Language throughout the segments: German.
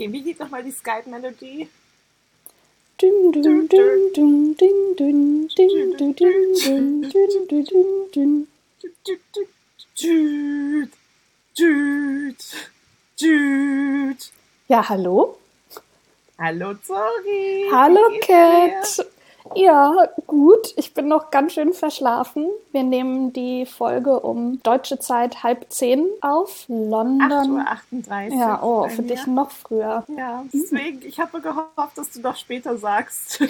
Wie geht nochmal die Skype-Melodie? Dün, dün, dün, dün, dün, dün, dün, dün, dün, dün, dün, dün, dün. Ja, hallo? Hallo Zori, wie Hallo geht's dir? Cat. Ja, gut. Ich bin noch ganz schön verschlafen. Wir nehmen die Folge um deutsche Zeit 9:30 auf. 8:38 London. Uhr Ja, oh, bei für dich mir. noch früher. Ja, deswegen, ich habe gehofft, dass du doch später sagst.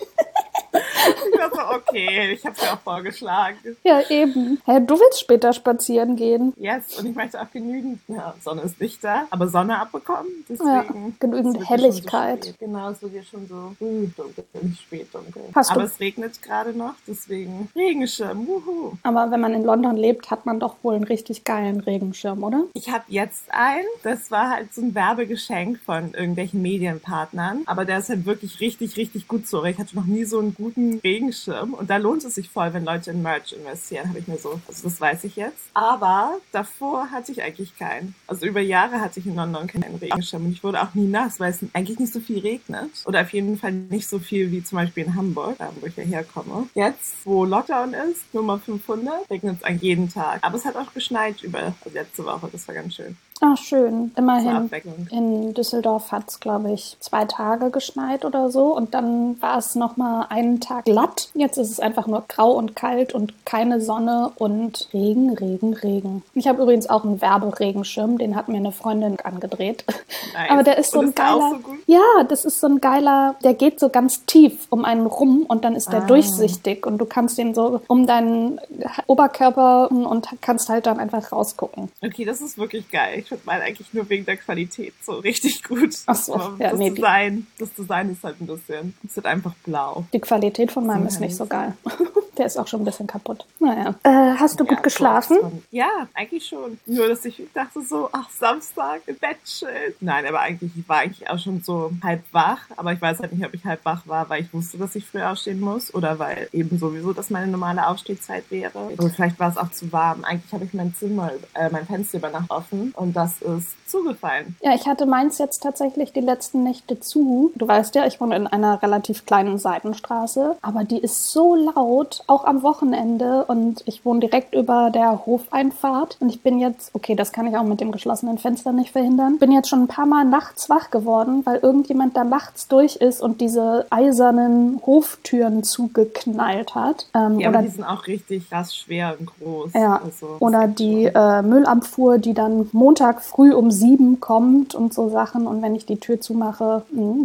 Ich war so, okay, ich habe es ja auch vorgeschlagen. Ja, eben. Hä, du willst später spazieren gehen? Yes, und ich möchte auch genügend, ja, Sonne ist nicht da, aber Sonne abbekommen, Ja, deswegen. Es genügend wird ja schon so Helligkeit. spät. Genau, es wird ja schon so früh dunkel, nicht spät dunkel. Hast Aber du es regnet gerade noch, deswegen Regenschirm, wuhu. Aber wenn man in London lebt, hat man doch wohl einen richtig geilen Regenschirm, oder? Ich habe jetzt einen, das war halt so ein Werbegeschenk von irgendwelchen Medienpartnern, aber der ist halt wirklich richtig, richtig gut so. Ich hatte noch nie so einen guten Regenschirm und da lohnt es sich voll, wenn Leute in Merch investieren, habe ich mir so, also das weiß ich jetzt. Aber davor hatte ich eigentlich keinen. Also über Jahre hatte ich in London keinen Regenschirm und ich wurde auch nie nass, weil es eigentlich nicht so viel regnet oder auf jeden Fall nicht so viel wie zum Beispiel in Hamburg, da wo ich ja herkomme. Jetzt, wo Lockdown ist, Nummer 500, regnet es an jeden Tag. Aber es hat auch geschneit über letzte Woche, das war ganz schön. Ach, schön. Zur Immerhin. Abwechslung. In Düsseldorf hat es, glaube ich, 2 Tage geschneit oder so. Und dann war es nochmal einen Tag glatt. Jetzt ist es einfach nur grau und kalt und keine Sonne und Regen, Regen, Regen. Ich habe übrigens auch einen Werberegenschirm. Den hat mir eine Freundin angedreht. Nice. Aber der ist so Und ein ist der auch geiler... so gut? Ja, das ist so ein geiler... Der geht so ganz tief um einen rum und dann ist der durchsichtig. Und du kannst den so um deinen Oberkörper und kannst halt dann einfach rausgucken. Okay, das ist wirklich geil. Ich finde meinen eigentlich nur wegen der Qualität so richtig gut. Ach so, Aber ja, nee, das Design ist halt ein bisschen, es wird einfach blau. die Qualität von meinem ist nicht so geil. Der ist auch schon ein bisschen kaputt. Naja. Hast du gut geschlafen? Ja, eigentlich schon. Nur, dass ich dachte so, ach, Samstag im Bett chillen. Nein, aber eigentlich, ich war eigentlich auch schon so halb wach. Aber ich weiß halt nicht, ob ich halb wach war, weil ich wusste, dass ich früh aufstehen muss. Oder weil eben sowieso das meine normale Aufstehzeit wäre. Oder vielleicht war es auch zu warm. Eigentlich habe ich mein Fenster über Nacht offen. Und das ist zugefallen. Ja, ich hatte meins jetzt tatsächlich die letzten Nächte zu. Du weißt ja, ich wohne in einer relativ kleinen Seitenstraße. Aber die ist so laut, auch am Wochenende. Und ich wohne direkt über der Hofeinfahrt. Und ich bin jetzt, okay, das kann ich auch mit dem geschlossenen Fenster nicht verhindern, bin jetzt schon ein paar Mal nachts wach geworden, weil irgendjemand da nachts durch ist und diese eisernen Hoftüren zugeknallt hat. Ja, oder aber die sind auch richtig krass schwer und groß. Ja, Also, oder die Müllabfuhr, die dann Montag früh um 7 kommt und so Sachen. Und wenn ich die Tür zumache,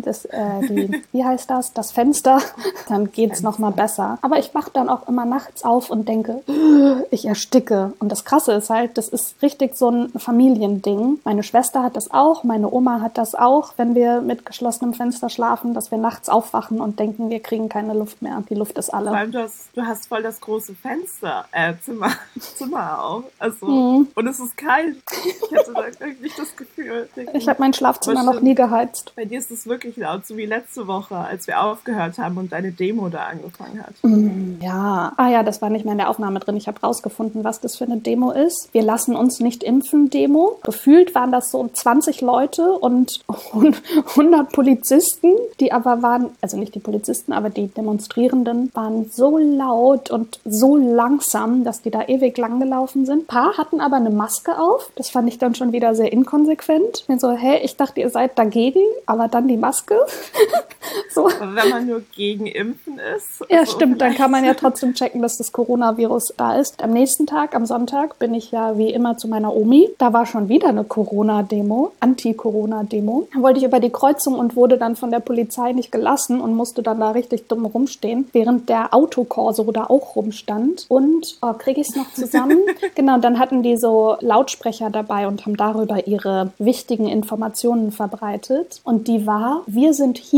wie heißt das? Das Fenster, dann geht's noch mal besser. Aber ich wach dann auch immer nachts auf und denke, ich ersticke. Und das Krasse ist halt, das ist richtig so ein Familiending. Meine Schwester hat das auch, meine Oma hat das auch, wenn wir mit geschlossenem Fenster schlafen, dass wir nachts aufwachen und denken, wir kriegen keine Luft mehr. Die Luft ist alle. Vor allem, du hast voll das große Fenster, Zimmer auch. Also, und es ist kalt. Ich hatte da irgendwie das Gefühl. Ich habe mein Schlafzimmer noch nie geheizt. Bei dir ist es wirklich laut, so wie letzte Woche, als wir aufgehört haben und deine Demo da angefangen hat. Ja. Ah ja, das war nicht mehr in der Aufnahme drin. Ich habe rausgefunden, was das für eine Demo ist. Wir lassen uns nicht impfen Demo. Gefühlt waren das so 20 Leute und 100 Polizisten, die aber waren, also nicht die Polizisten, aber die Demonstrierenden waren so laut und so langsam, dass die da ewig lang gelaufen sind. Ein paar hatten aber eine Maske auf. Das fand ich dann schon wieder sehr inkonsequent. Ich bin so, hey, ich dachte, ihr seid dagegen, aber dann die Maske. So. Aber wenn man nur gegen Impfen ist. Ja, so stimmt. Dann kann man ja trotzdem checken, dass das Coronavirus da ist. Am nächsten Tag, am Sonntag, bin ich ja wie immer zu meiner Omi. Da war schon wieder eine Corona-Demo, Anti-Corona-Demo. Da wollte ich über die Kreuzung und wurde dann von der Polizei nicht gelassen und musste dann da richtig dumm rumstehen, während der Autokorso da auch rumstand. Und, kriege ich es noch zusammen? Genau, dann hatten die so Lautsprecher dabei und haben darüber ihre wichtigen Informationen verbreitet. Und die war, wir sind hier,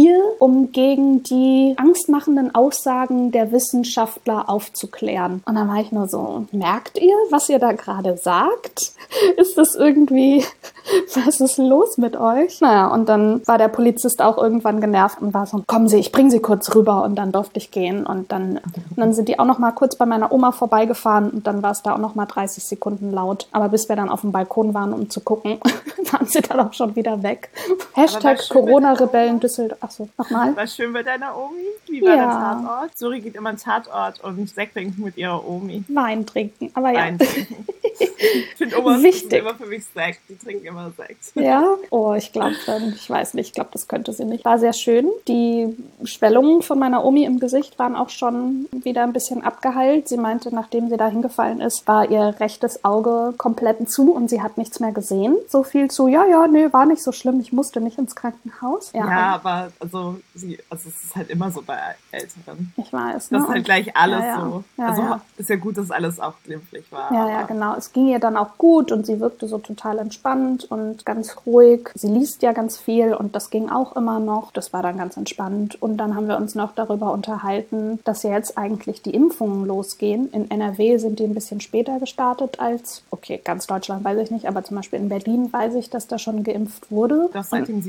um gegen die angstmachenden Aussagen der Wissenschaftler aufzuklären. Und dann war ich nur so, merkt ihr, was ihr da gerade sagt? Ist das irgendwie, was ist los mit euch? Naja, und dann war der Polizist auch irgendwann genervt und war so, kommen Sie, ich bringe Sie kurz rüber, und dann durfte ich gehen. Und dann sind die auch noch mal kurz bei meiner Oma vorbeigefahren und dann war es da auch noch mal 30 Sekunden laut. Aber bis wir dann auf dem Balkon waren, um zu gucken, waren sie dann auch schon wieder weg. Hashtag Corona-Rebellen Düsseldorf. Achso, nochmal. War schön bei deiner Omi? Wie war der Tatort? Suri geht immer einen Tatort und Sekt trinken mit ihrer Omi. Wein trinken, aber ja. Wein trinken. Ich finde, Omas sind immer für mich Sekt. Die trinken immer Sekt. Ja? Oh, ich glaube, ich weiß nicht, ich glaube, das könnte sie nicht. War sehr schön. Die Schwellungen von meiner Omi im Gesicht waren auch schon wieder ein bisschen abgeheilt. Sie meinte, nachdem sie da hingefallen ist, war ihr rechtes Auge komplett zu und sie hat nichts mehr gesehen. So viel zu, nee, war nicht so schlimm, ich musste nicht ins Krankenhaus. Ja, aber es ist halt immer so bei Älteren. Ich weiß, ne? Das ist halt gleich alles so. Ja, also ja. Ist ja gut, dass alles auch glimpflich war. Ja, genau. Es ging ihr dann auch gut und sie wirkte so total entspannt und ganz ruhig. Sie liest ja ganz viel und das ging auch immer noch. Das war dann ganz entspannt. Und dann haben wir uns noch darüber unterhalten, dass ja jetzt eigentlich die Impfungen losgehen. In NRW sind die ein bisschen später gestartet als, okay, ganz Deutschland weiß ich nicht, aber zum Beispiel in Berlin weiß ich, dass da schon geimpft wurde. Doch seit dem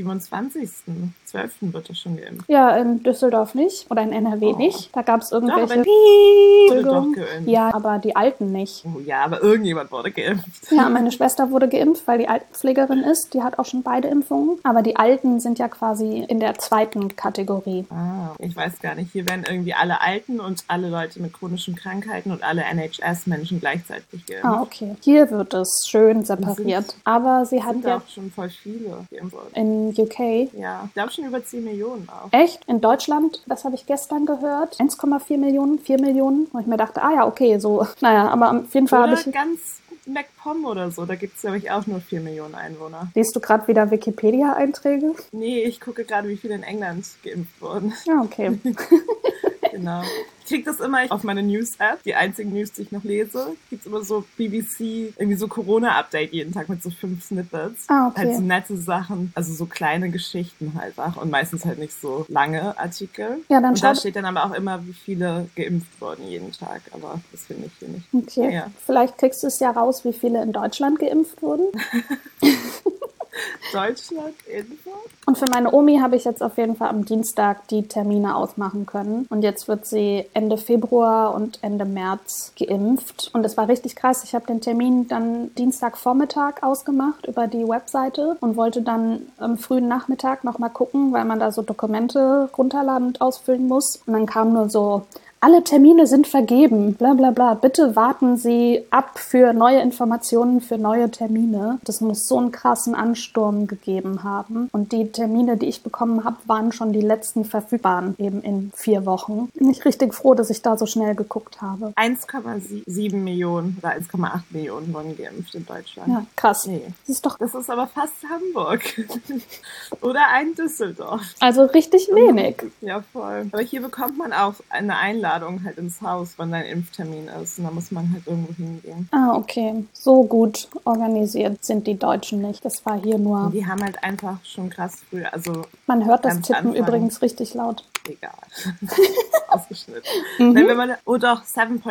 27.12. wird das schon geimpft. Ja, in Düsseldorf nicht oder in NRW nicht. Da gab es irgendwelche... Wurde doch geimpft. Ja, aber die Alten nicht. Oh ja, aber irgendjemand wurde geimpft. Ja, meine Schwester wurde geimpft, weil die Altenpflegerin ist. Die hat auch schon beide Impfungen. Aber die Alten sind ja quasi in der zweiten Kategorie. Ah, ich weiß gar nicht. Hier werden irgendwie alle Alten und alle Leute mit chronischen Krankheiten und alle NHS-Menschen gleichzeitig geimpft. Ah, okay. Hier wird es schön separiert. Aber sie hat ja auch schon voll viele geimpft worden. In UK. Ja, ich glaube schon über 10 Millionen auch. Echt? In Deutschland, das habe ich gestern gehört, 1,4 Millionen, 4 Millionen. Und ich mir dachte, okay, so. Naja, aber auf jeden Fall habe ich... ganz MacPom oder so, da gibt es, glaube ich, auch nur 4 Millionen Einwohner. Liest du gerade wieder Wikipedia-Einträge? Nee, ich gucke gerade, wie viele in England geimpft wurden. Ja, okay. Genau. Ich kriege das immer auf meine News-App. Die einzigen News, die ich noch lese, gibt es immer so BBC, irgendwie so Corona-Update jeden Tag mit so 5 Snippets. Ah, okay. Halt so nette Sachen, also so kleine Geschichten halt auch und meistens halt nicht so lange Artikel. Ja, dann und da steht dann aber auch immer, wie viele geimpft wurden jeden Tag, aber das finde ich hier nicht. Okay, ja. Vielleicht kriegst du es ja raus, wie viele in Deutschland geimpft wurden. Deutschland Info. Und für meine Omi habe ich jetzt auf jeden Fall am Dienstag die Termine ausmachen können. Und jetzt wird sie Ende Februar und Ende März geimpft. Und es war richtig krass. Ich habe den Termin dann Dienstagvormittag ausgemacht über die Webseite und wollte dann am frühen Nachmittag nochmal gucken, weil man da so Dokumente runterladen und ausfüllen muss. Und dann kam nur so: Alle Termine sind vergeben, bla bla bla. Bitte warten Sie ab für neue Informationen, für neue Termine. Das muss so einen krassen Ansturm gegeben haben. Und die Termine, die ich bekommen habe, waren schon die letzten verfügbaren, eben in 4 Wochen. Bin ich richtig froh, dass ich da so schnell geguckt habe. 1,7 Millionen oder 1,8 Millionen wurden geimpft in Deutschland. Ja, krass. Nee. Das ist aber fast Hamburg. Oder ein Düsseldorf. Also richtig wenig. Ja, voll. Aber hier bekommt man auch eine Einladung halt ins Haus, wann dein Impftermin ist. Und da muss man halt irgendwo hingehen. Ah, okay. So gut organisiert sind die Deutschen nicht. Das war hier nur... Und die haben halt einfach schon krass früh, also... Man hört das Tippen übrigens richtig laut. Egal. Ausgeschnitten. Nein, wenn man, doch,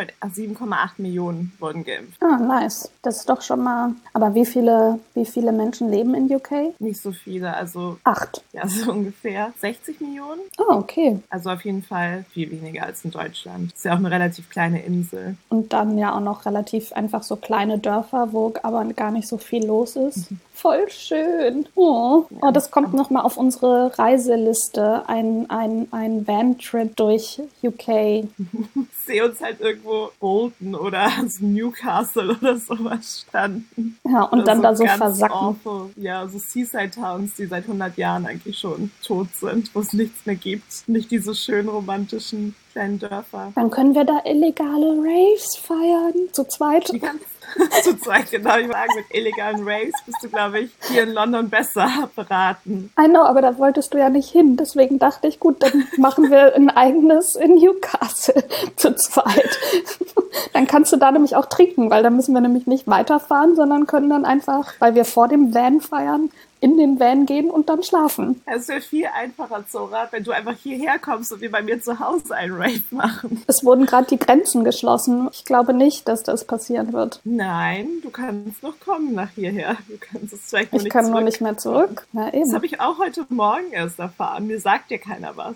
7,8 Millionen wurden geimpft. Ah, nice. Das ist doch schon mal... Aber wie viele Menschen leben in UK? Nicht so viele, also... 8. Ja, so ungefähr 60 Millionen. Ah, okay. Also auf jeden Fall viel weniger als in Deutschland. Ist ja auch eine relativ kleine Insel. Und dann ja auch noch relativ einfach so kleine Dörfer, wo aber gar nicht so viel los ist. Voll schön. Oh, das kommt nochmal auf unsere Reiseliste. Ein Van-Trip durch UK. Ich sehe uns halt irgendwo Bolton oder Newcastle oder sowas standen. Ja, und dann so da so versacken. Awful. Ja, so Seaside-Towns, die seit 100 Jahren eigentlich schon tot sind, wo es nichts mehr gibt. Nicht diese schön romantischen kleinen Dörfer. Dann können wir da illegale Raves feiern, zu zweit. Zu zweit, genau. Ich sage, mit illegalen Raves bist du, glaube ich, hier in London besser beraten. I know, aber da wolltest du ja nicht hin. Deswegen dachte ich, gut, dann machen wir ein eigenes in Newcastle zu zweit. Dann kannst du da nämlich auch trinken, weil dann müssen wir nämlich nicht weiterfahren, sondern können dann einfach, weil wir vor dem Van feiern, in den Van gehen und dann schlafen. Es wäre viel einfacher, Zora, wenn du einfach hierher kommst und wir bei mir zu Hause einen Rave machen. Es wurden gerade die Grenzen geschlossen. Ich glaube nicht, dass das passieren wird. Nein, du kannst noch kommen nach hierher. Du kannst es vielleicht nur Ich nicht kann zurück. nur nicht mehr zurück. Ja, eben. Das habe ich auch heute Morgen erst erfahren. Mir sagt dir keiner was.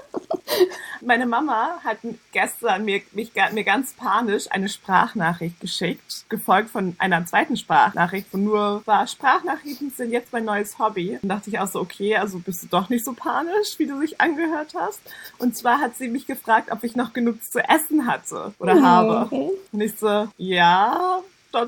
Meine Mama hat gestern mir ganz panisch eine Sprachnachricht geschickt, gefolgt von einer zweiten Sprachnachricht, wo nur war, Sprachnachrichten sind jetzt mein neues Hobby. Dann dachte ich auch so, okay, also bist du doch nicht so panisch, wie du dich angehört hast. Und zwar hat sie mich gefragt, ob ich noch genug zu essen hatte oder habe. Und ich so, ja,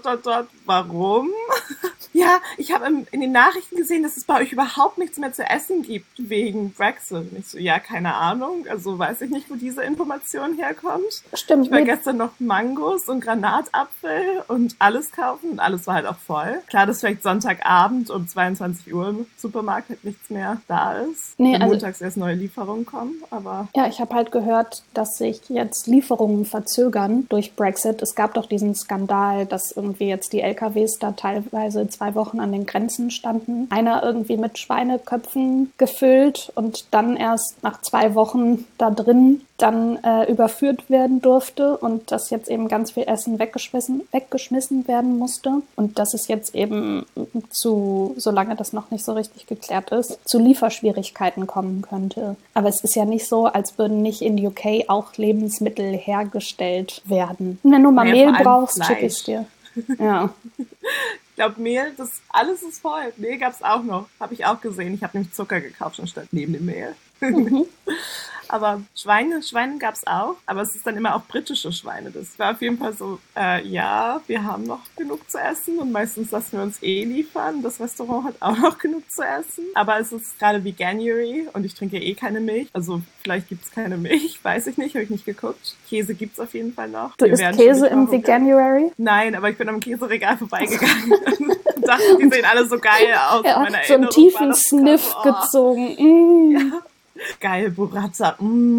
warum? Ja, ich habe in den Nachrichten gesehen, dass es bei euch überhaupt nichts mehr zu essen gibt wegen Brexit. Und ich so, ja, keine Ahnung. Also weiß ich nicht, wo diese Information herkommt. Stimmt. Ich war gestern noch Mangos und Granatapfel und alles kaufen und alles war halt auch voll. Klar, dass vielleicht Sonntagabend um 22 Uhr im Supermarkt halt nichts mehr da ist. Nee, wenn also montags erst neue Lieferungen kommen, aber... Ja, ich habe halt gehört, dass sich jetzt Lieferungen verzögern durch Brexit. Es gab doch diesen Skandal, dass irgendwie jetzt die LKWs da teilweise 2 Wochen an den Grenzen standen. Einer irgendwie mit Schweineköpfen gefüllt und dann erst nach 2 Wochen da drin dann überführt werden durfte und dass jetzt eben ganz viel Essen weggeschmissen werden musste und dass es jetzt eben solange das noch nicht so richtig geklärt ist, zu Lieferschwierigkeiten kommen könnte. Aber es ist ja nicht so, als würden nicht in UK auch Lebensmittel hergestellt werden. Wenn du mal Mehl brauchst, schicke ich dir. Ja. Ich glaube, Mehl, alles ist voll. Mehl gab's auch noch. Habe ich auch gesehen. Ich habe nämlich Zucker gekauft anstatt neben dem Mehl. Mhm. Aber Schweine gab's auch, aber es ist dann immer auch britische Schweine. Das war auf jeden Fall so, ja, wir haben noch genug zu essen und meistens lassen wir uns liefern. Das Restaurant hat auch noch genug zu essen. Aber es ist gerade Veganuary und ich trinke keine Milch. Also vielleicht gibt's keine Milch, weiß ich nicht, habe ich nicht geguckt. Käse gibt's auf jeden Fall noch. Du isst Käse im Veganuary? Nein, aber ich bin am Käseregal vorbeigegangen und dachte, die sehen alle so geil aus. Ja, so einen tiefen Sniff gezogen. Mm. Ja. Geil, Burrata.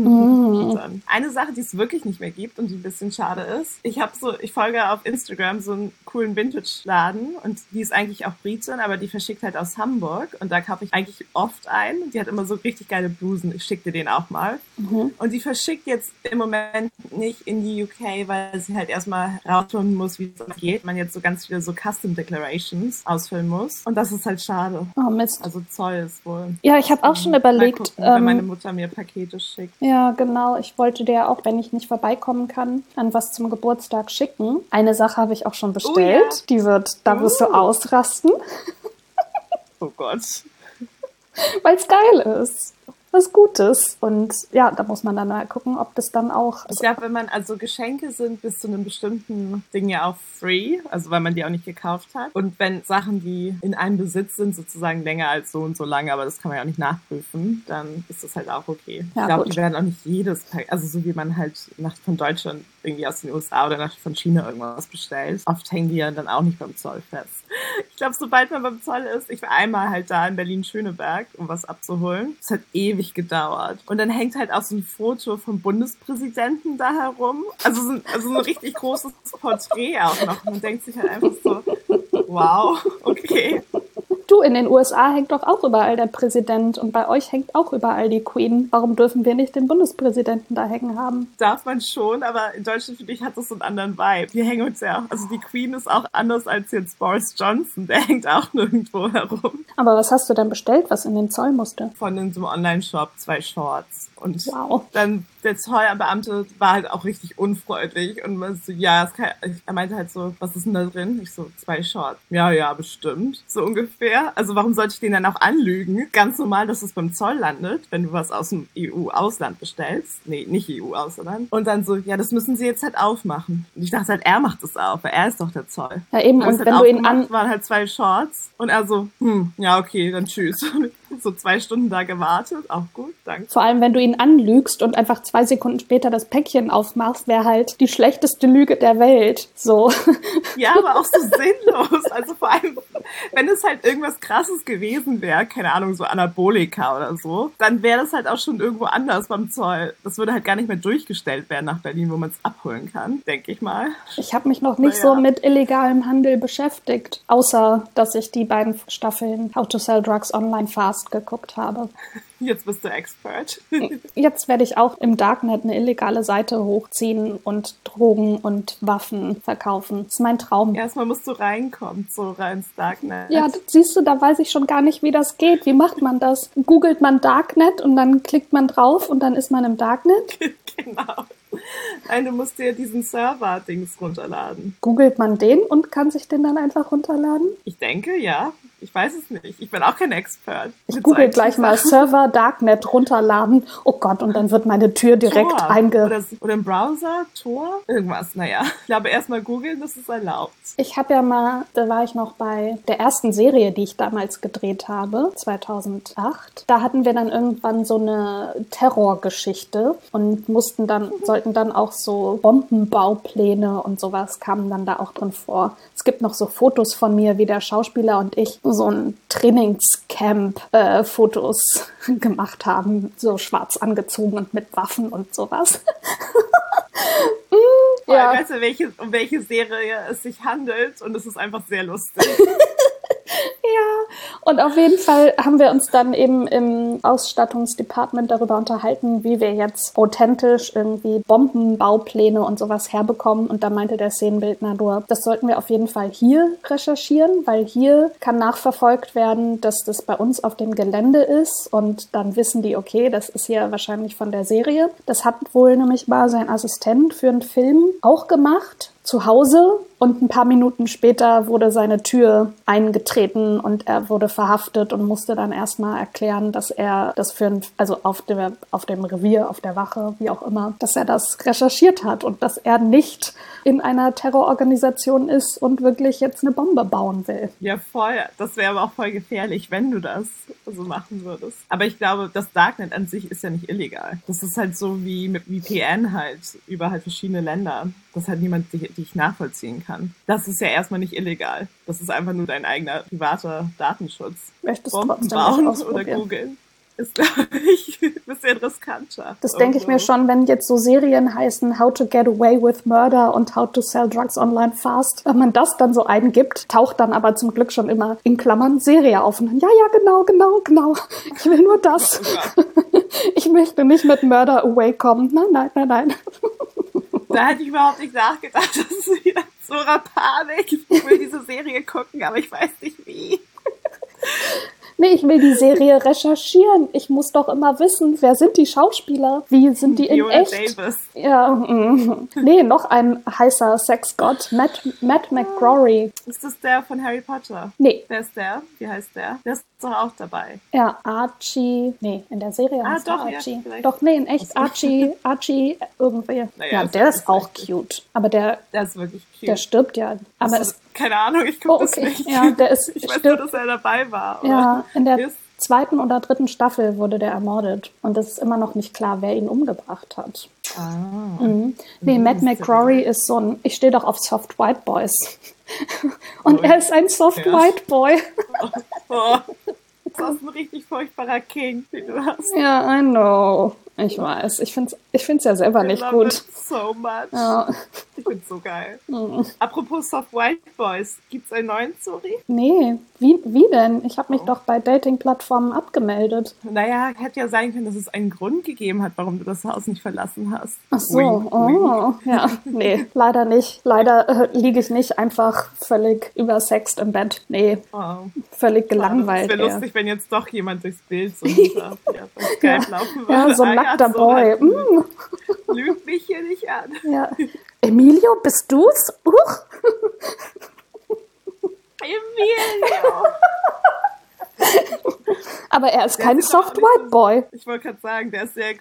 Eine Sache, die es wirklich nicht mehr gibt und die ein bisschen schade ist. Ich folge auf Instagram so einen coolen Vintage-Laden und die ist eigentlich auch Britin, aber die verschickt halt aus Hamburg und da kaufe ich eigentlich oft ein. Die hat immer so richtig geile Blusen. Ich schicke dir den auch mal. Mhm. Und die verschickt jetzt im Moment nicht in die UK, weil sie halt erstmal rausfinden muss, wie es geht. Man jetzt so ganz viele so Custom Declarations ausfüllen muss. Und das ist halt schade. Oh Mist. Also Zoll ist wohl. Ja, ich habe auch schon überlegt, wenn meine Mutter mir Pakete schickt. Ja, genau. Ich wollte dir auch, wenn ich nicht vorbeikommen kann, dann was zum Geburtstag schicken. Eine Sache habe ich auch schon bestellt. Ja. Die wirst du ausrasten. Oh Gott. Weil es geil ist. Was Gutes. Und ja, da muss man dann mal gucken, ob das dann auch... Ich glaube, Geschenke sind bis zu einem bestimmten Ding ja auch free, also weil man die auch nicht gekauft hat. Und wenn Sachen, die in einem Besitz sind, sozusagen länger als so und so lange, aber das kann man ja auch nicht nachprüfen, dann ist das halt auch okay. Ja, ich glaube, die werden auch nicht jedes Paket, also so wie man halt von Deutschland irgendwie aus den USA oder von China irgendwas bestellt. Oft hängen die ja dann auch nicht beim Zoll fest. Ich glaube, sobald man beim Zoll ist, ich war einmal halt da in Berlin-Schöneberg, um was abzuholen. Es hat ewig gedauert. Und dann hängt halt auch so ein Foto vom Bundespräsidenten da herum. Also so ein richtig großes Porträt auch noch. Man denkt sich halt einfach so, wow, okay. Du, in den USA hängt doch auch überall der Präsident und bei euch hängt auch überall die Queen. Warum dürfen wir nicht den Bundespräsidenten da hängen haben? Darf man schon, aber in Deutschland, finde ich, hat das so einen anderen Vibe. Wir hängen uns ja, also die Queen ist auch anders als jetzt Boris Johnson. Der hängt auch nirgendwo herum. Aber was hast du denn bestellt, was in den Zoll musste? Von in so einem Online-Shop 2 Shorts. Und wow. Dann der Zollbeamte war halt auch richtig unfreundlich und man so, ja, er meinte halt so, was ist denn da drin? Ich so, 2 Shorts. Ja, bestimmt. So ungefähr. Also warum sollte ich den dann auch anlügen? Ganz normal, dass es beim Zoll landet, wenn du was aus dem EU-Ausland bestellst. Nee, nicht EU-Ausland. Und dann so, ja, das müssen sie jetzt halt aufmachen. Und ich dachte halt, er macht das auf, weil er ist doch der Zoll. Ja eben, und halt wenn du ihn waren halt 2 Shorts und er so, ja, okay, dann tschüss. So 2 Stunden da gewartet, auch gut, danke. Vor allem, wenn du ihn anlügst und einfach 2 Sekunden später das Päckchen aufmachst, wäre halt die schlechteste Lüge der Welt. So. Ja, aber auch so sinnlos. Also vor allem, wenn es halt irgendwas Krasses gewesen wäre, keine Ahnung, so Anabolika oder so, dann wäre das halt auch schon irgendwo anders beim Zoll. Das würde halt gar nicht mehr durchgestellt werden nach Berlin, wo man es abholen kann, denke ich mal. Ich habe mich noch nicht so mit illegalem Handel beschäftigt, außer dass ich die beiden Staffeln How to Sell Drugs Online Fast geguckt habe. Jetzt bist du Expert. Jetzt werde ich auch im Darknet eine illegale Seite hochziehen und Drogen und Waffen verkaufen. Das ist mein Traum. Erstmal musst du reinkommen, so rein ins Darknet. Ja, siehst du, da weiß ich schon gar nicht, wie das geht. Wie macht man das? Googelt man Darknet und dann klickt man drauf und dann ist man im Darknet? Genau. Nein, du musst dir diesen Server-Dings runterladen. Googelt man den und kann sich den dann einfach runterladen? Ich denke, ja. Ich weiß es nicht. Ich bin auch kein Expert. Ich google gleich mal Server Darknet runterladen. Oh Gott, und dann wird meine Tür direkt oder im Browser, Tor, irgendwas. Naja, ich glaube, erstmal googeln, das ist erlaubt. Ich habe ja mal, da war ich noch bei der ersten Serie, die ich damals gedreht habe, 2008. Da hatten wir dann irgendwann so eine Terrorgeschichte und sollten dann auch so Bombenbaupläne und sowas kamen dann da auch drin vor. Es gibt noch so Fotos von mir, wie der Schauspieler und ich so ein Trainingscamp-Fotos gemacht haben, so schwarz angezogen und mit Waffen und sowas. Ja. Weißt du, um welche Serie es sich handelt und es ist einfach sehr lustig. Ja, und auf jeden Fall haben wir uns dann eben im Ausstattungsdepartment darüber unterhalten, wie wir jetzt authentisch irgendwie Bombenbaupläne und sowas herbekommen. Und da meinte der Szenenbildner nur, das sollten wir auf jeden Fall hier recherchieren, weil hier kann nachverfolgt werden, dass das bei uns auf dem Gelände ist. Und dann wissen die, okay, das ist hier wahrscheinlich von der Serie. Das hat wohl nämlich mal sein Assistent für einen Film auch gemacht, zu Hause, und ein paar Minuten später wurde seine Tür eingetreten und er wurde verhaftet und musste dann erstmal erklären, dass er das auf dem Revier, auf der Wache, wie auch immer, dass er das recherchiert hat und dass er nicht in einer Terrororganisation ist und wirklich jetzt eine Bombe bauen will. Ja, voll. Das wäre aber auch voll gefährlich, wenn du das so machen würdest. Aber ich glaube, das Darknet an sich ist ja nicht illegal. Das ist halt so wie mit VPN halt über halt verschiedene Länder, dass halt niemand dich nachvollziehen kann. Das ist ja erstmal nicht illegal. Das ist einfach nur dein eigener privater Datenschutz. Möchtest Bomben bauen oder googeln ist, glaube ich, ein bisschen riskanter. Das denke ich mir schon, wenn jetzt so Serien heißen How to Get Away with Murder und How to Sell Drugs Online Fast. Wenn man das dann so eingibt, taucht dann aber zum Glück schon immer in Klammern Serie auf. Und dann, ja, genau. Ich will nur das. Oh ich möchte nicht mit Murder Away kommen. Nein. Da hätte ich überhaupt nicht nachgedacht. Das ist wieder so eine Panik. Ich will diese Serie gucken, aber ich weiß nicht wie. Nee, ich will die Serie recherchieren. Ich muss doch immer wissen, wer sind die Schauspieler? Wie sind die in echt? Davis. Ja, nee, noch ein heißer Sexgott, Matt McCrory. Ist das der von Harry Potter? Nee. Wer ist der? Wie heißt der? Der ist doch auch dabei. Ja, Archie. Nee, in der Serie heißt er Archie. Ja, doch, nee, in echt Archie irgendwie. Naja, ja, der ist auch cute. Aber der ist wirklich cute. Der stirbt ja. Aber keine Ahnung, ich gucke das nicht. Ja, ich weiß nur, dass er dabei war. Oder? Ja, in der 2. oder 3. Staffel wurde der ermordet. Und es ist immer noch nicht klar, wer ihn umgebracht hat. Nee, Matt McCrory ist so ein, ich stehe doch auf Soft White Boys. Und er ist ein Soft White Boy. Das ist ein richtig furchtbarer King, den du hast. Ja, I know. Ich weiß. Ich find's ja selber nicht gut. So much. Ja. Ich find's so geil. Apropos Soft White Boys, gibt's einen neuen Story? Nee. Wie denn? Ich habe mich doch bei Dating-Plattformen abgemeldet. Naja, hätte ja sein können, dass es einen Grund gegeben hat, warum du das Haus nicht verlassen hast. Ach so, wink. Ja, nee, leider nicht. Leider liege ich nicht einfach völlig übersext im Bett. Nee, völlig gelangweilt. Es wäre lustig, wenn jetzt doch jemand durchs Bild so Skype laufen würde. Ja, so ein nackter Boy. Lügt mich hier nicht an. Ja. Emilio, bist du's? Emilio! Aber er ist kein Soft White Boy. Ich wollte gerade sagen, der ist sehr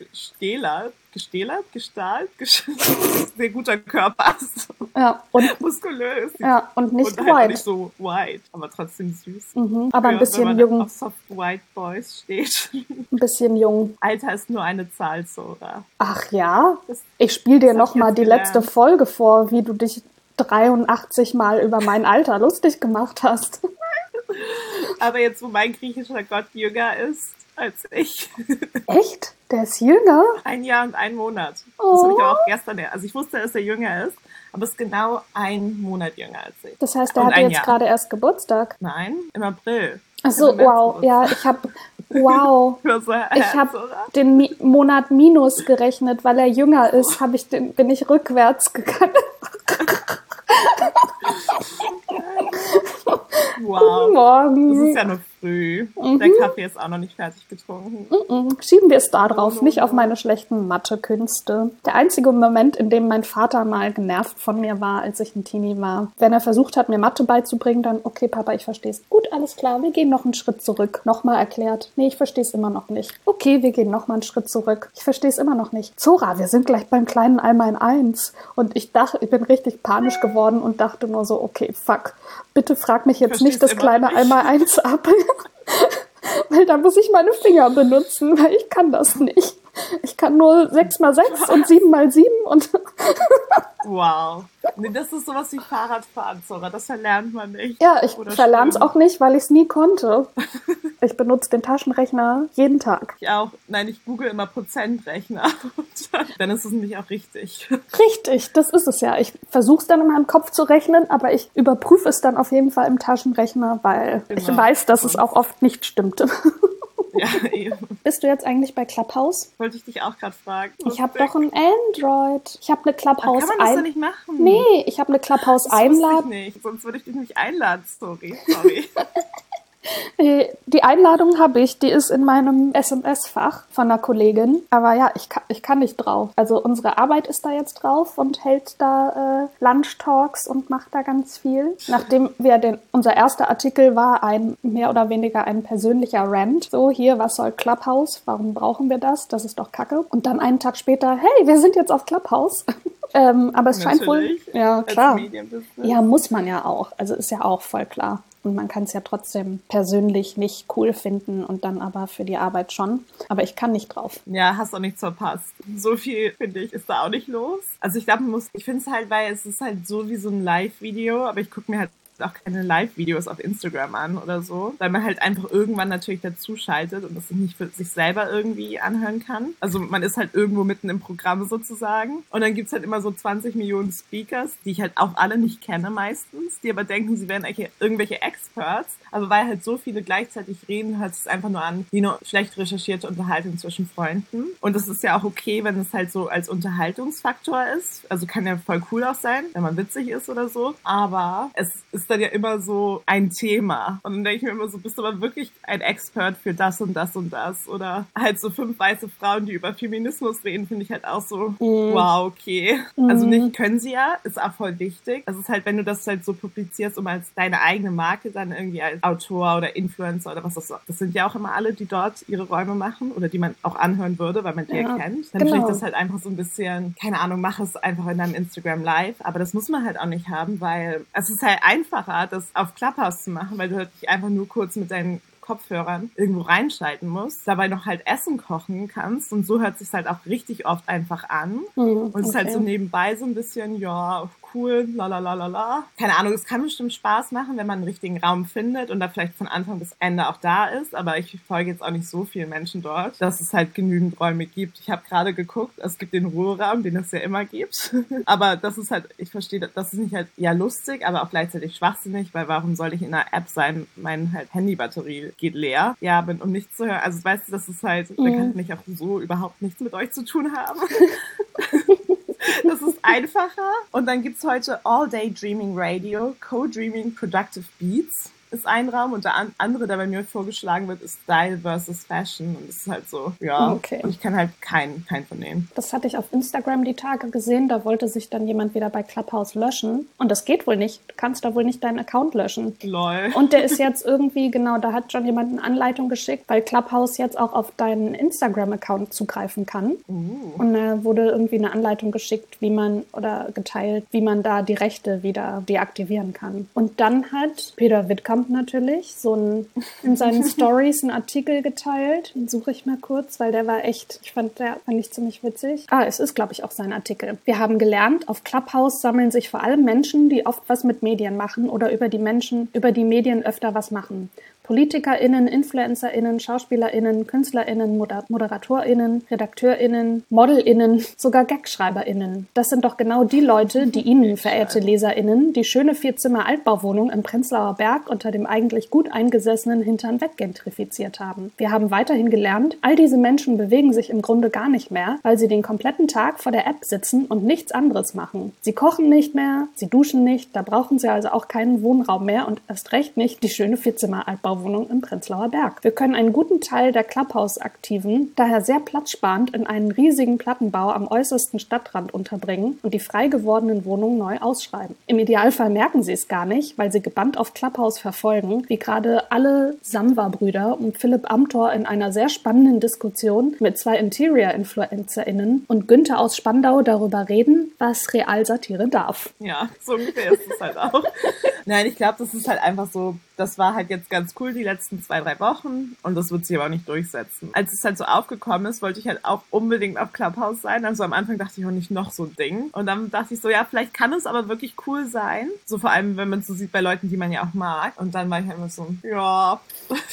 sehr guter Körper. Ja, und muskulös. Ja, und nicht und white. Halt nicht so white, aber trotzdem süß. Aber ein bisschen wenn man jung. auf Soft White Boys steht. Ein bisschen jung. Alter ist nur eine Zahl, Zora. Ach ja? Ich spiele dir nochmal die letzte Folge vor, wie du dich 83 Mal über mein Alter lustig gemacht hast. Aber jetzt, wo mein griechischer Gott jünger ist als ich. Echt? Der ist jünger? 1 Jahr und 1 Monat. Das habe ich aber auch gestern. Also ich wusste, dass er jünger ist, aber es ist genau 1 Monat jünger als ich. Das heißt, der hat jetzt gerade erst Geburtstag? Nein, im April. Ach so, wow. Ja, ich habe den Monat minus gerechnet, weil er jünger ist, bin ich rückwärts gegangen. Wow. Guten Morgen. Das ist ja noch früh. Der Kaffee ist auch noch nicht fertig getrunken. Schieben wir es da drauf, nicht auf meine schlechten Mathekünste. Der einzige Moment, in dem mein Vater mal genervt von mir war, als ich ein Teenie war. Wenn er versucht hat, mir Mathe beizubringen, dann, okay, Papa, ich verstehe es. Gut, alles klar, wir gehen noch einen Schritt zurück. Nochmal erklärt. Nee, ich verstehe es immer noch nicht. Okay, wir gehen nochmal einen Schritt zurück. Ich verstehe es immer noch nicht. Zora, wir sind gleich beim kleinen Einmal in 1. Und ich bin richtig panisch geworden und dachte nur so, okay, fuck. Bitte frag mich jetzt nicht das kleine Einmal 1 ab. Weil da muss ich meine Finger benutzen, weil ich kann das nicht. Ich kann nur 6x6 und 7x7 und... Wow. Nee, das ist sowas wie Fahrradfahren, Zora. Das verlernt man nicht. Ja, ich verlerne es auch nicht, weil ich es nie konnte. Ich benutze den Taschenrechner jeden Tag. Ich auch. Nein, ich google immer Prozentrechner. Dann ist es nämlich auch richtig. Richtig, das ist es ja. Ich versuche es dann in meinem Kopf zu rechnen, aber ich überprüfe es dann auf jeden Fall im Taschenrechner, weil ich weiß, dass es auch oft nicht stimmte. Ja, eben. Bist du jetzt eigentlich bei Clubhouse? Wollte ich dich auch gerade fragen. Ich habe doch ein Android. Ich habe eine Clubhouse. Kann man das doch nicht machen? Nee, ich habe eine Clubhouse-Einladung. Das wusste ich nicht. Sonst würde ich dich nicht einladen. Sorry. Die Einladung habe ich, die ist in meinem SMS-Fach von einer Kollegin. Aber ja, ich kann nicht drauf. Also unsere Arbeit ist da jetzt drauf und hält da Lunch-Talks und macht da ganz viel. Nachdem unser erster Artikel war mehr oder weniger ein persönlicher Rant. So, hier, was soll Clubhouse? Warum brauchen wir das? Das ist doch Kacke. Und dann einen Tag später, hey, wir sind jetzt auf Clubhouse. Aber es scheint wohl... Ja, klar. Ja, muss man ja auch. Also ist ja auch voll klar. Und man kann es ja trotzdem persönlich nicht cool finden und dann aber für die Arbeit schon. Aber ich kann nicht drauf. Ja, hast auch nichts verpasst. So viel, finde ich, ist da auch nicht los. Also ich glaube, ich finde es halt, weil es ist halt so wie so ein Live-Video, aber ich gucke mir halt auch keine Live-Videos auf Instagram an oder so, weil man halt einfach irgendwann natürlich dazu schaltet und das nicht für sich selber irgendwie anhören kann. Also man ist halt irgendwo mitten im Programm sozusagen und dann gibt's halt immer so 20 Millionen Speakers, die ich halt auch alle nicht kenne meistens, die aber denken, sie wären irgendwelche Experts, aber weil halt so viele gleichzeitig reden, hört es einfach nur an wie eine schlecht recherchierte Unterhaltung zwischen Freunden und das ist ja auch okay, wenn es halt so als Unterhaltungsfaktor ist, also kann ja voll cool auch sein, wenn man witzig ist oder so, aber es ist dann ja immer so ein Thema. Und dann denke ich mir immer so, bist du aber wirklich ein Expert für das und das und das? Oder halt so 5 weiße Frauen, die über Feminismus reden, finde ich halt auch so, wow, okay. Also nicht können sie ja, ist auch voll wichtig. Es ist halt, wenn du das halt so publizierst, um als deine eigene Marke dann irgendwie als Autor oder Influencer oder was das sind ja auch immer alle, die dort ihre Räume machen oder die man auch anhören würde, weil man die kennt. Dann finde ich das halt einfach so ein bisschen, keine Ahnung, mach es einfach in deinem Instagram live. Aber das muss man halt auch nicht haben, weil es ist halt einfacher, das auf Clubhouse zu machen, weil du halt dich einfach nur kurz mit deinen Kopfhörern irgendwo reinschalten musst, dabei noch halt Essen kochen kannst und so hört es sich halt auch richtig oft einfach an und es ist halt so nebenbei so ein bisschen, ja, cool, la. Keine Ahnung, es kann bestimmt Spaß machen, wenn man einen richtigen Raum findet und da vielleicht von Anfang bis Ende auch da ist, aber ich folge jetzt auch nicht so vielen Menschen dort, dass es halt genügend Räume gibt. Ich habe gerade geguckt, es gibt den Ruheraum, den es ja immer gibt, aber das ist halt, ich verstehe, das ist nicht halt ja lustig, aber auch gleichzeitig schwachsinnig, weil warum soll ich in einer App sein, meine halt Handybatterie geht leer, ja, um nichts zu hören, also weißt du, das ist halt, da kann ich auch so überhaupt nichts mit euch zu tun haben. Das ist einfacher. Und dann gibt's heute All Day Dreaming Radio, Co-Dreaming Productive Beats. ist ein Raum und der andere, der bei mir vorgeschlagen wird, ist Style versus Fashion und das ist halt so, ja, Okay. und ich kann halt keinen von denen. Das hatte ich auf Instagram die Tage gesehen, da wollte sich dann jemand wieder bei Clubhouse löschen und das geht wohl nicht. Du kannst da wohl nicht deinen Account löschen. Lol. Und der ist jetzt irgendwie, genau, da hat schon jemand eine Anleitung geschickt, weil Clubhouse jetzt auch auf deinen Instagram-Account zugreifen kann. Und da wurde irgendwie eine Anleitung geschickt, wie man, oder geteilt, wie man da die Rechte wieder deaktivieren kann. Und dann hat Peter Wittkamp natürlich in seinen Stories einen Artikel geteilt. Den suche ich mal kurz, weil der war echt, fand ich ziemlich witzig. Es ist, glaube ich, auch sein Artikel. Wir haben gelernt, auf Clubhouse sammeln sich vor allem Menschen, die oft was mit Medien machen oder über die Medien öfter was machen. PolitikerInnen, InfluencerInnen, SchauspielerInnen, KünstlerInnen, ModeratorInnen, RedakteurInnen, ModelInnen, sogar GagschreiberInnen. Das sind doch genau die Leute, die Ihnen, verehrte LeserInnen, die schöne 4-Zimmer-Altbauwohnung im Prenzlauer Berg unter dem eigentlich gut eingesessenen Hintern weggentrifiziert haben. Wir haben weiterhin gelernt, all diese Menschen bewegen sich im Grunde gar nicht mehr, weil sie den kompletten Tag vor der App sitzen und nichts anderes machen. Sie kochen nicht mehr, sie duschen nicht, da brauchen sie also auch keinen Wohnraum mehr und erst recht nicht die schöne 4-Zimmer-Altbauwohnung im Prenzlauer Berg. Wir können einen guten Teil der Clubhouse-Aktiven daher sehr platzsparend in einen riesigen Plattenbau am äußersten Stadtrand unterbringen und die frei gewordenen Wohnungen neu ausschreiben. Im Idealfall merken sie es gar nicht, weil sie gebannt auf Clubhouse verfolgen, wie gerade alle Samwa-Brüder und Philipp Amthor in einer sehr spannenden Diskussion mit 2 Interior-InfluencerInnen und Günther aus Spandau darüber reden, was Realsatire darf. Ja, so ungefähr ist es halt auch. Nein, ich glaube, das ist halt einfach so, das war halt jetzt ganz cool die letzten 2-3 Wochen und das wird sich aber auch nicht durchsetzen. Als es halt so aufgekommen ist, wollte ich halt auch unbedingt auf Clubhouse sein. Also am Anfang dachte ich auch nicht noch so ein Ding. Und dann dachte ich so, ja, vielleicht kann es aber wirklich cool sein. So vor allem, wenn man es so sieht bei Leuten, die man ja auch mag. Und dann war ich halt immer so, ja,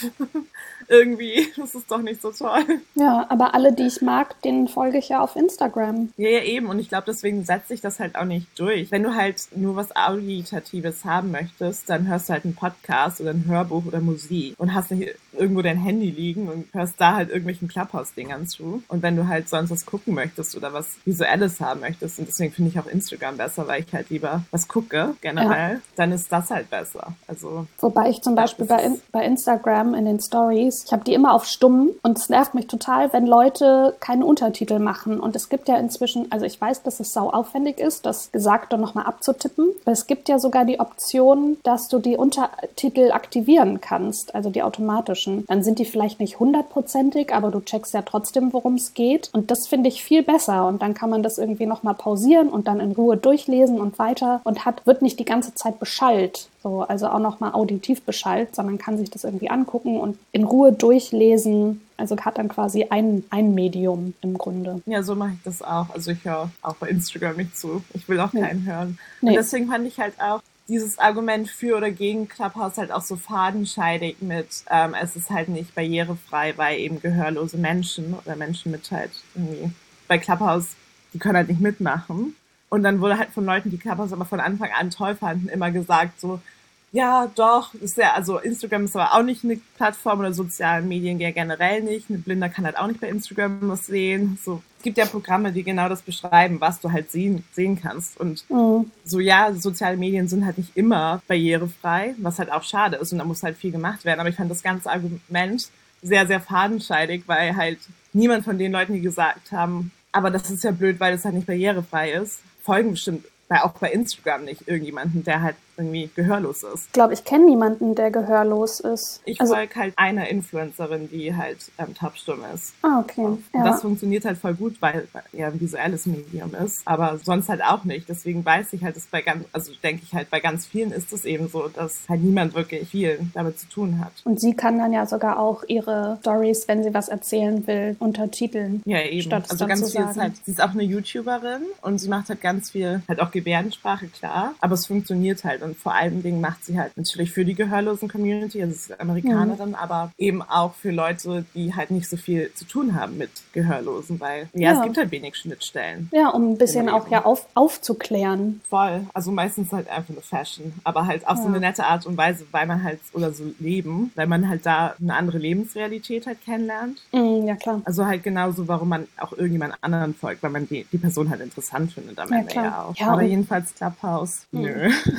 irgendwie, das ist doch nicht so toll. Ja, aber alle, die ich mag, denen folge ich ja auf Instagram. Ja, eben. Und ich glaube, deswegen setzt sich das halt auch nicht durch. Wenn du halt nur was Auditatives haben möchtest, dann hörst du halt einen Podcast oder ein Hörbuch oder Musik und hast nicht irgendwo dein Handy liegen und hörst da halt irgendwelchen Clubhouse-Dingern zu. Und wenn du halt sonst was gucken möchtest oder was Visuelles haben möchtest, und deswegen finde ich auch Instagram besser, weil ich halt lieber was gucke, generell, dann ist das halt besser. Also, wobei ich zum Beispiel bei Instagram in den Stories, ich habe die immer auf stumm und es nervt mich total, wenn Leute keine Untertitel machen. Und es gibt ja inzwischen, also ich weiß, dass es sau aufwendig ist, das Gesagte nochmal abzutippen, aber es gibt ja sogar die Option, dass du die Untertitel aktivieren kannst, also die automatischen. Dann sind die vielleicht nicht 100%ig, aber du checkst ja trotzdem, worum es geht. Und das finde ich viel besser. Und dann kann man das irgendwie nochmal pausieren und dann in Ruhe durchlesen und weiter und wird nicht die ganze Zeit beschallt. So, also auch nochmal auditiv beschallt, sondern kann sich das irgendwie angucken und in Ruhe durchlesen. Also hat dann quasi ein Medium im Grunde. Ja, so mache ich das auch. Also ich höre auch bei Instagram nicht zu. Ich will auch keinen hören. Nee. Und deswegen fand ich halt auch dieses Argument für oder gegen Clubhouse halt auch so fadenscheidig mit, es ist halt nicht barrierefrei, weil eben gehörlose Menschen oder Menschen mit halt irgendwie bei Clubhouse, die können halt nicht mitmachen. Und dann wurde halt von Leuten, die Clubhouse aber von Anfang an toll fanden, immer gesagt so, ja, doch, ist ja, also Instagram ist aber auch nicht eine Plattform oder sozialen Medien ja generell nicht. Ein Blinder kann halt auch nicht bei Instagram was sehen. So, es gibt ja Programme, die genau das beschreiben, was du halt sehen kannst. Und so, ja, soziale Medien sind halt nicht immer barrierefrei, was halt auch schade ist und da muss halt viel gemacht werden. Aber ich fand das ganze Argument sehr, sehr fadenscheidig, weil halt niemand von den Leuten, die gesagt haben, aber das ist ja blöd, weil das halt nicht barrierefrei ist, folgen bestimmt auch bei Instagram nicht irgendjemanden, der halt irgendwie gehörlos ist. Ich glaube, ich kenne niemanden, der gehörlos ist. Ich folge halt einer Influencerin, die halt taubstumm ist. Ah, okay. Und das funktioniert halt voll gut, weil ja ein visuelles Medium ist, aber sonst halt auch nicht. Deswegen weiß ich halt, dass denke ich halt, bei ganz vielen ist es eben so, dass halt niemand wirklich viel damit zu tun hat. Und sie kann dann ja sogar auch ihre Stories, wenn sie was erzählen will, untertiteln. Ja, eben. Also ganz viel ist halt, sie ist auch eine YouTuberin und sie macht halt ganz viel, halt auch Gebärdensprache, klar, aber es funktioniert halt. Und vor allen Dingen macht sie halt natürlich für die gehörlosen Community, also sie ist Amerikanerin, aber eben auch für Leute, die halt nicht so viel zu tun haben mit Gehörlosen, weil es gibt halt wenig Schnittstellen. Ja, um ein bisschen auch aufzuklären. Voll. Also meistens halt einfach eine Fashion, aber halt auf so eine nette Art und Weise, weil man halt, oder so leben, weil man halt da eine andere Lebensrealität halt kennenlernt. Ja, klar. Also halt genauso, warum man auch irgendjemand anderen folgt, weil man die Person halt interessant findet am Ende ja auch. Ja, aber jedenfalls Clubhouse, nö.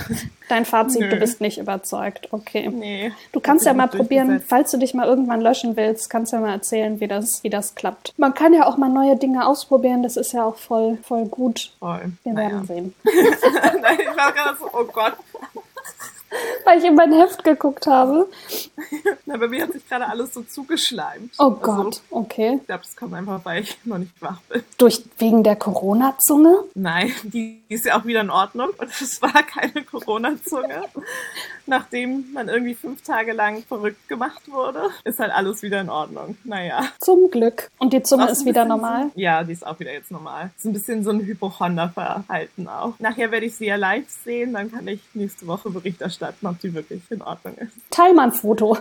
Dein Fazit, Nö. du bist nicht überzeugt. Okay. Nee. Du kannst ja Hab ich mal nicht probieren, durchgesetzt. falls du dich mal irgendwann löschen willst, kannst du ja mal erzählen, wie das klappt. Man kann ja auch mal neue Dinge ausprobieren, das ist ja auch voll gut. Voll. Wir werden sehen. Nein, ich war gerade so, oh Gott. Weil ich in mein Heft geguckt habe. Na, bei mir hat sich gerade alles so zugeschleimt. Oh Also, Gott, okay. ich glaube, das kommt einfach, weil ich noch nicht wach bin. Wegen der Corona-Zunge? Nein, die ist ja auch wieder in Ordnung und es war keine Corona-Zunge. Nachdem man irgendwie 5 Tage lang verrückt gemacht wurde, ist halt alles wieder in Ordnung. Naja. Zum Glück. Und die Zunge Auch ist ein wieder bisschen normal? So, ja, die ist auch wieder jetzt normal. Ist ein bisschen so ein Hypochonder-Verhalten auch. Nachher werde ich sie ja live sehen, dann kann ich nächste Woche Bericht erstatten, ob die wirklich in Ordnung ist. Teil mal ein Foto.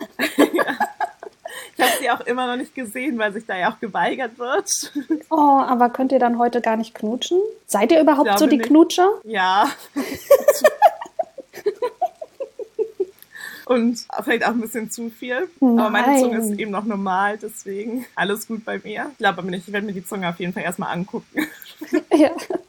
Ich habe sie auch immer noch nicht gesehen, weil sich da ja auch geweigert wird. Oh, aber könnt ihr dann heute gar nicht knutschen? Seid ihr überhaupt Glaube so die nicht. Knutscher? Ja. Und vielleicht auch ein bisschen zu viel. Aber meine Zunge ist eben noch normal, deswegen alles gut bei mir. Ich glaube aber nicht, ich werde mir die Zunge auf jeden Fall erstmal angucken. Ja.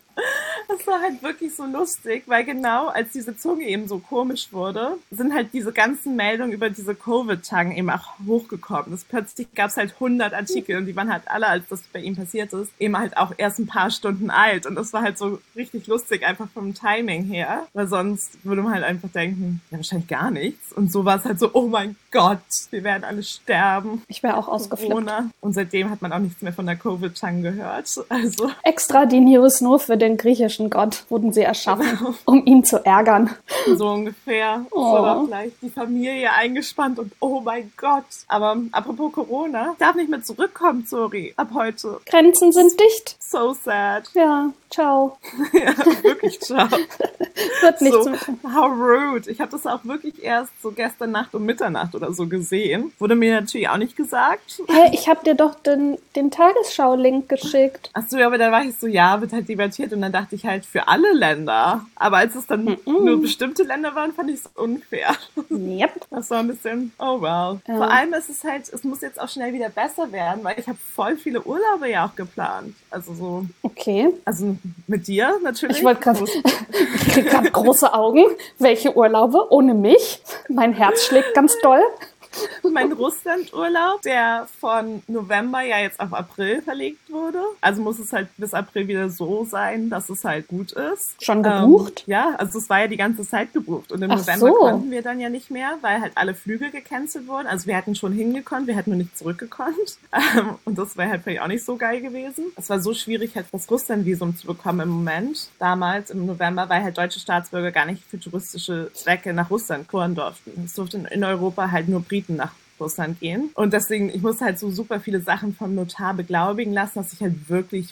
Das war halt wirklich so lustig, weil genau als diese Zunge eben so komisch wurde, sind halt diese ganzen Meldungen über diese Covid-Tagen eben auch hochgekommen. Plötzlich gab es halt 100 Artikel und die waren halt alle, als das bei ihm passiert ist, eben halt auch erst ein paar Stunden alt. Und das war halt so richtig lustig, einfach vom Timing her. Weil sonst würde man halt einfach denken, ja, wahrscheinlich gar nichts. Und so war es halt so, oh mein Gott, wir werden alle sterben. Ich wäre auch ausgeflippt. Corona. Und seitdem hat man auch nichts mehr von der Covid-Tang gehört. Also Extra die News nur für den griechischen Gott wurden sie erschaffen, um ihn zu ärgern. so ungefähr. Oh. So war gleich die Familie eingespannt und oh mein Gott. Aber apropos Corona, ich darf nicht mehr zurückkommen, sorry, ab heute. Grenzen sind dicht. So sad. Ja, ciao. Ja, wirklich, ciao. Wird nichts So, mit. how rude. Ich habe das auch wirklich erst so gestern Nacht um Mitternacht oder so gesehen. Wurde mir natürlich auch nicht gesagt. Hey, ich habe dir doch den Tagesschau-Link geschickt. Ach so, ja, aber da war ich so, ja, wird halt debattiert und dann dachte ich halt für alle Länder. Aber als es dann nur bestimmte Länder waren, fand ich es unfair. Yep. Das war ein bisschen, oh well. Ja. Vor allem ist es halt, es muss jetzt auch schnell wieder besser werden, weil ich habe voll viele Urlaube ja auch geplant. Also so, Okay. also mit dir natürlich. Ich wollte gerade, ich krieg gerade große Augen. Welche Urlaube? Ohne mich? Mein Herz schlägt ganz doll. Mein Russland-Urlaub, der von November ja jetzt auf April verlegt wurde. Also muss es halt bis April wieder so sein, dass es halt gut ist. Schon gebucht? Ja, also es war ja die ganze Zeit gebucht. Und im Ach November so. konnten wir dann ja nicht mehr, weil halt alle Flüge gecancelt wurden. Also wir hätten schon hingekonnt, wir hätten nur nicht zurückgekonnt. Und das wäre halt vielleicht auch nicht so geil gewesen. Es war so schwierig, halt das Russland-Visum zu bekommen im Moment. Damals im November, weil halt deutsche Staatsbürger gar nicht für touristische Zwecke nach Russland touren durften. Es durften in Europa halt nur Briten nach Russland gehen. Und deswegen, ich muss halt so super viele Sachen vom Notar beglaubigen lassen, dass ich halt wirklich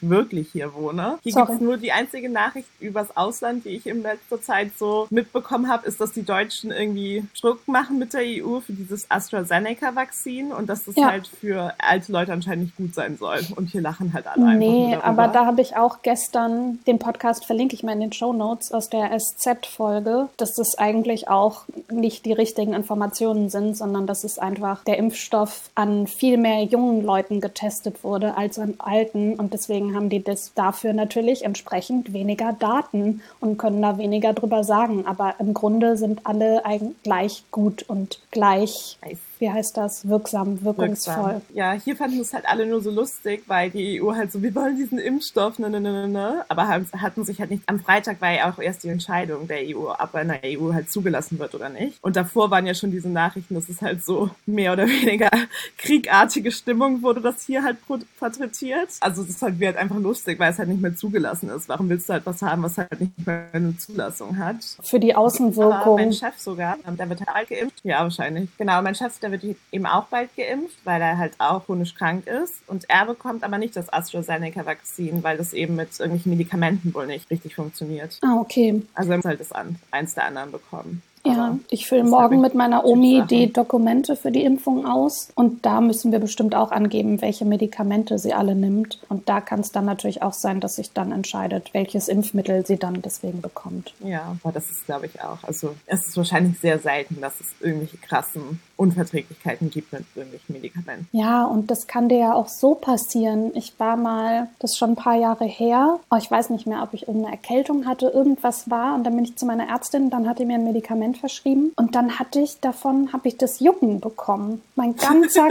hier wohne. Hier Sorry. gibt's nur die einzige Nachricht übers Ausland, die ich in letzter Zeit so mitbekommen habe, ist, dass die Deutschen irgendwie Druck machen mit der EU für dieses AstraZeneca-Vakzin und dass das Ja. halt für alte Leute anscheinend nicht gut sein soll. Und hier lachen halt alle einfach Nee, nur darüber. aber da habe ich auch gestern den Podcast, verlinke ich mal in den Shownotes, aus der SZ-Folge, dass das eigentlich auch nicht die richtigen Informationen sind, sondern dass es einfach der Impfstoff an viel mehr jungen Leuten getestet wurde als an alten und deswegen haben die das dafür natürlich entsprechend weniger Daten und können da weniger drüber sagen, aber im Grunde sind alle eigentlich gleich gut und gleich, wie heißt das, wirksam, wirkungsvoll. Ja, hier fanden es halt alle nur so lustig, weil die EU halt so, wir wollen diesen Impfstoff, aber hatten sich halt nicht, am Freitag war ja auch erst die Entscheidung der EU, ob er in der EU halt zugelassen wird oder nicht. Und davor waren ja schon diese Nachrichten, dass es halt so mehr oder weniger kriegartige Stimmung wurde, das hier halt porträtiert. Also das ist halt, wird halt einfach lustig, weil es halt nicht mehr zugelassen ist. Warum willst du halt was haben, was halt nicht mehr eine Zulassung hat? Für die Aber Außenwirkung. mein Chef sogar, der wird halt bald geimpft. Ja, wahrscheinlich. Genau, mein Chef, der wird eben auch bald geimpft, weil er halt auch chronisch krank ist. Und er bekommt aber nicht das AstraZeneca-Vakzin, weil das eben mit irgendwelchen Medikamenten wohl nicht richtig funktioniert. Ah, okay. Also er muss halt eins der anderen bekommen. Ja, Aber ich fülle das morgen hab mit ich meiner Omi Sachen. die Dokumente für die Impfung aus und da müssen wir bestimmt auch angeben, welche Medikamente sie alle nimmt. Und da kann es dann natürlich auch sein, dass sich dann entscheidet, welches Impfmittel sie dann deswegen bekommt. Ja, aber das ist, glaube ich, auch. Also es ist wahrscheinlich sehr selten, dass es irgendwelche krassen Unverträglichkeiten gibt mit irgendwelchen Medikamenten. Ja, und das kann dir ja auch so passieren. Ich war mal, das ist schon ein paar Jahre her, ich weiß nicht mehr, ob ich irgendeine Erkältung hatte, irgendwas war und dann bin ich zu meiner Ärztin, dann hat die mir ein Medikament verschrieben und dann habe ich das Jucken bekommen. Mein ganzer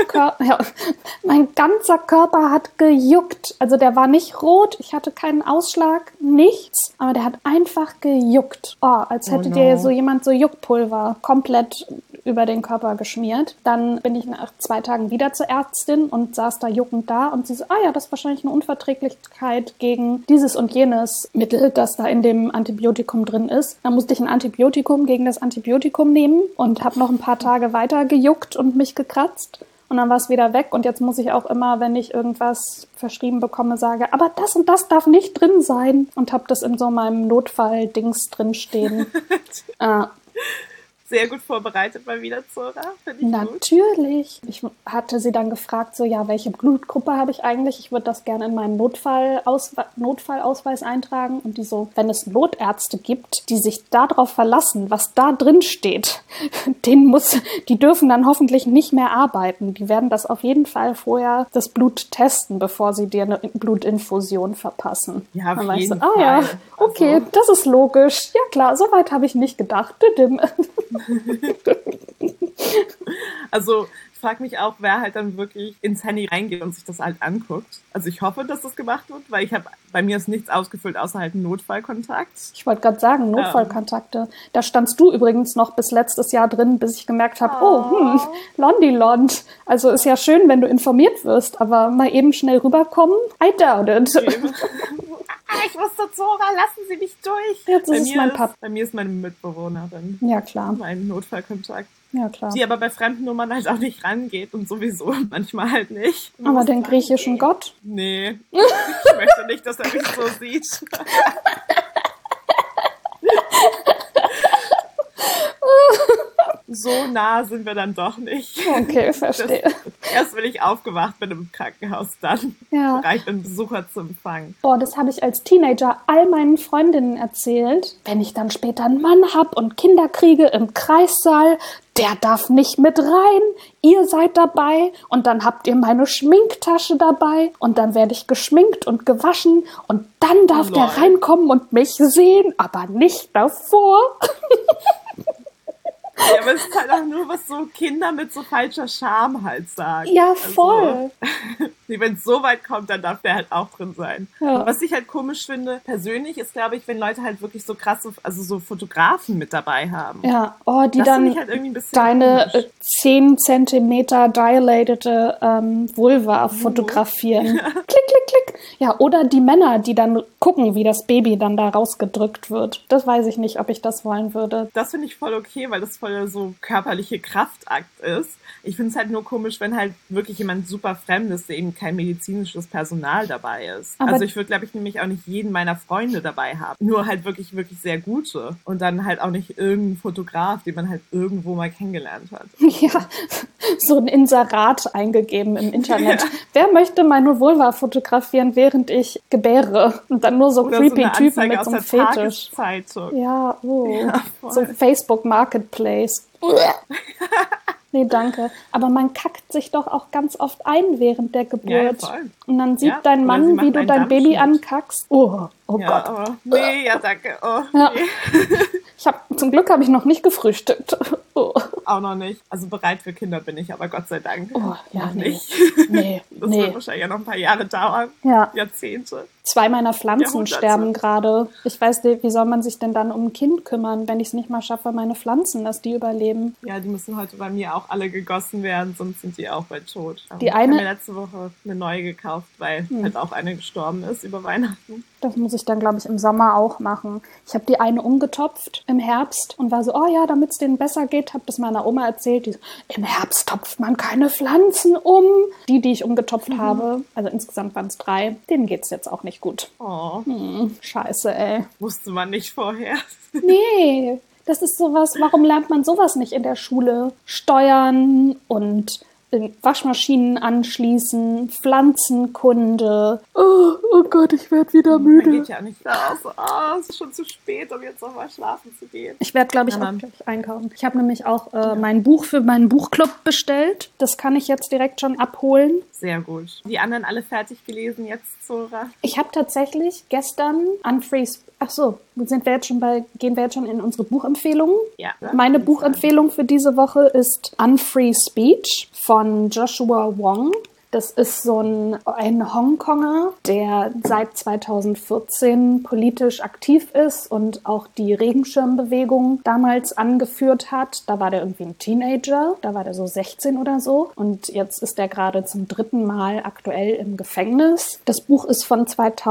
Körper hat gejuckt. Also der war nicht rot, ich hatte keinen Ausschlag, nichts, aber der hat einfach gejuckt. Als hätte dir so jemand so Juckpulver komplett über den Körper geschmiert. Dann bin ich nach 2 Tagen wieder zur Ärztin und saß da juckend da und sie so, ja, das ist wahrscheinlich eine Unverträglichkeit gegen dieses und jenes Mittel, das da in dem Antibiotikum drin ist. Dann musste ich ein Antibiotikum gegen das Antibiotikum nehmen und habe noch ein paar Tage weiter gejuckt und mich gekratzt. Und dann war es wieder weg und jetzt muss ich auch immer, wenn ich irgendwas verschrieben bekomme, sage, aber das und das darf nicht drin sein und habe das in so meinem Notfall-Dings drinstehen. Sehr gut vorbereitet mal wieder, Zora. Finde ich Natürlich. Gut. Ich hatte sie dann gefragt, so, ja, welche Blutgruppe habe ich eigentlich? Ich würde das gerne in meinen Notfallausweis eintragen. Und die so, wenn es Notärzte gibt, die sich darauf verlassen, was da drin steht, die dürfen dann hoffentlich nicht mehr arbeiten. Die werden das auf jeden Fall vorher das Blut testen, bevor sie dir eine Blutinfusion verpassen. Ja, auf jeden Fall. Ja, okay, also, das ist logisch. Ja klar, soweit habe ich nicht gedacht. Also ich frage mich auch, wer halt dann wirklich ins Handy reingeht und sich das halt anguckt. Also ich hoffe, dass das gemacht wird, weil bei mir ist nichts ausgefüllt, außer halt ein Notfallkontakt. Ich wollte gerade sagen, Notfallkontakte. Da standst du übrigens noch bis letztes Jahr drin, bis ich gemerkt habe, Londilond. Also ist ja schön, wenn du informiert wirst, aber mal eben schnell rüberkommen, I doubt it. Ich wusste, Zora, lassen Sie mich durch. Jetzt ist es mein Papa. Bei mir ist meine Mitbewohnerin. Ja, klar. Mein Notfallkontakt. Ja, klar. Die aber bei fremden Nummern halt auch nicht rangeht und sowieso manchmal halt nicht. Aber den griechischen Gott? Nee. Ich möchte nicht, dass er mich so sieht. So nah sind wir dann doch nicht. Okay, verstehe. Erst wenn ich aufgewacht bin im Krankenhaus, dann bereit bin, Besucher zu empfangen. Das habe ich als Teenager all meinen Freundinnen erzählt. Wenn ich dann später einen Mann habe und Kinder kriege im Kreissaal, der darf nicht mit rein, ihr seid dabei und dann habt ihr meine Schminktasche dabei und dann werde ich geschminkt und gewaschen und dann darf der reinkommen und mich sehen, aber nicht davor. Ja, aber es ist halt auch nur, was so Kinder mit so falscher Scham halt sagen. Ja, voll. Also, wenn es so weit kommt, dann darf der halt auch drin sein. Ja. Was ich halt komisch finde, persönlich, ist, glaube ich, wenn Leute halt wirklich so krasse, also so Fotografen mit dabei haben. Ja, die das dann halt irgendwie ein bisschen deine 10 Zentimeter dilatete Vulva fotografieren. Klick, klick, klick. Ja, oder die Männer, die dann gucken, wie das Baby dann da rausgedrückt wird. Das weiß ich nicht, ob ich das wollen würde. Das finde ich voll okay, weil das voll so körperliche Kraftakt ist. Ich finde es halt nur komisch, wenn halt wirklich jemand super Fremdes, der eben kein medizinisches Personal dabei ist. Aber also ich würde, glaube ich, nämlich auch nicht jeden meiner Freunde dabei haben. Nur halt wirklich, wirklich sehr gute. Und dann halt auch nicht irgendein Fotograf, den man halt irgendwo mal kennengelernt hat. Ja, so ein Inserat eingegeben im Internet. Ja. Wer möchte meine Vulva fotografieren, während ich gebäre? Und dann nur so oder creepy so Typen mit so einem Fetisch. Ja, so ein Facebook Marketplace. Nee, danke. Aber man kackt sich doch auch ganz oft ein während der Geburt. Ja, und dann sieht dein Mann, wie du dein Baby ankackst. Oh Gott. Oh, nee, ja, danke. Oh, ja. Nee. Zum Glück habe ich noch nicht gefrühstückt. Oh. Auch noch nicht. Also bereit für Kinder bin ich, aber Gott sei Dank noch nicht. Nee. Das wird wahrscheinlich ja noch ein paar Jahre dauern. Ja. Jahrzehnte. 2 meiner Pflanzen sterben gerade. Ich weiß nicht, wie soll man sich denn dann um ein Kind kümmern, wenn ich es nicht mal schaffe, meine Pflanzen, dass die überleben? Ja, die müssen heute bei mir auch alle gegossen werden, sonst sind die auch bald tot. Ich habe mir letzte Woche eine neue gekauft, weil halt auch eine gestorben ist über Weihnachten. Das muss ich dann, glaube ich, im Sommer auch machen. Ich habe die eine umgetopft im Herbst und war so, damit es denen besser geht, habe das meiner Oma erzählt. Die so, im Herbst topft man keine Pflanzen um. Die ich umgetopft habe, also insgesamt waren es 3, denen geht's jetzt auch nicht gut. Oh. Scheiße, ey. Wusste man nicht vorher. Nee, das ist sowas, warum lernt man sowas nicht in der Schule? Steuern und Waschmaschinen anschließen, Pflanzenkunde. Oh Gott, ich werde wieder müde. Man geht ja nicht raus. Oh, es ist schon zu spät, um jetzt nochmal schlafen zu gehen. Ich werde, glaube ich, auch gleich einkaufen. Ich habe nämlich auch mein Buch für meinen Buchclub bestellt. Das kann ich jetzt direkt schon abholen. Sehr gut. Die anderen alle fertig gelesen jetzt, Zora? Ich habe tatsächlich gestern gehen wir jetzt schon in unsere Buchempfehlungen? Ja. Meine Buchempfehlung für diese Woche ist Unfree Speech von Joshua Wong. Das ist so ein Hongkonger, der seit 2014 politisch aktiv ist und auch die Regenschirmbewegung damals angeführt hat. Da war der irgendwie ein Teenager, da war der so 16 oder so. Und jetzt ist er gerade zum 3. Mal aktuell im Gefängnis. Das Buch ist von